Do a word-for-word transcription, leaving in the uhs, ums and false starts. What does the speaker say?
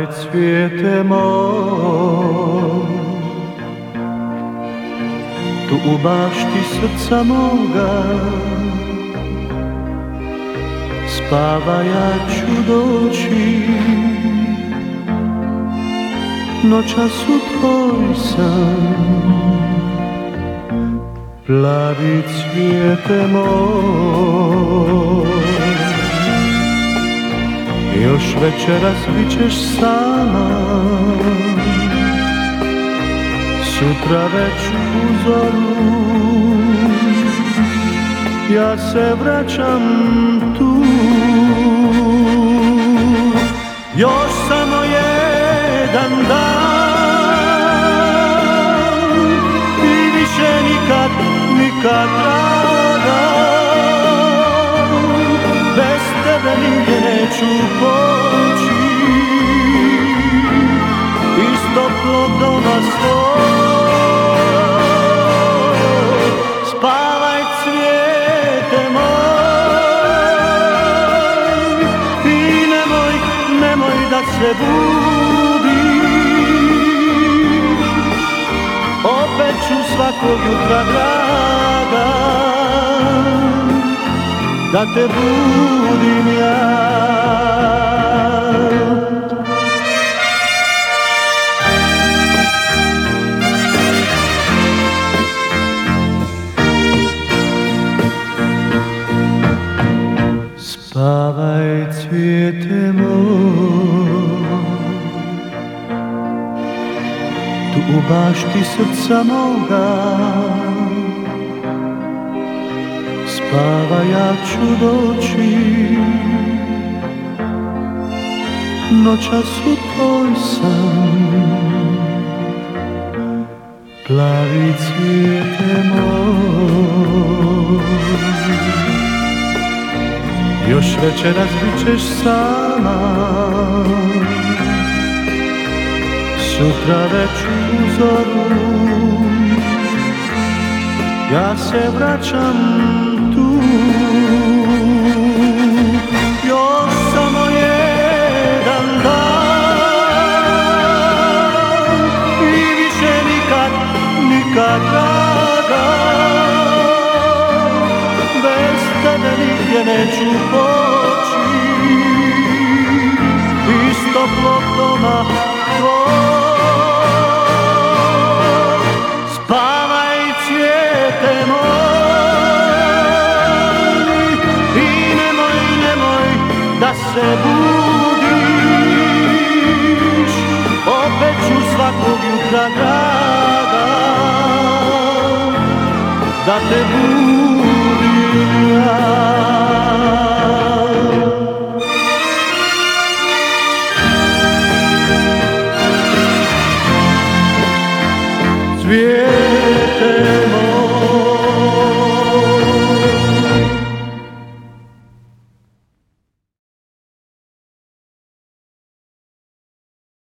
Spavaj cvijete moj, tu u bašti srca moga. Spavaj, ja ću doći, noćas u tvoj san. Plavi cvijete moj, još večeras bit ćeš sama, sutra već u zoru ja se vraćam tu. Još samo jedan dan i više nikad, nikad draga, bez tebe nigdje neću poći, iz toplog doma svoj. Spavaj cvijete moj i nemoj, nemoj da se budiš, opet ću svakog jutra draga da te budim ja. Spavaj cvijete moj, tu u bašti srca moga. Spavaj, ja ću doći, noćas u tvoj san. Plavi cvijete moj, još večeras bit ćeš sama, sutra već u zoru ja se vraćam tu. Još samo jedan dan i više nikad, nikad draga, bez tebe nigdje neću poći, iz toplog doma tvoj. Spavaj cvijete moj i nemoj, nemoj da se budiš, opet ću svakog jutra draga da te budim ja. Cvijete moj.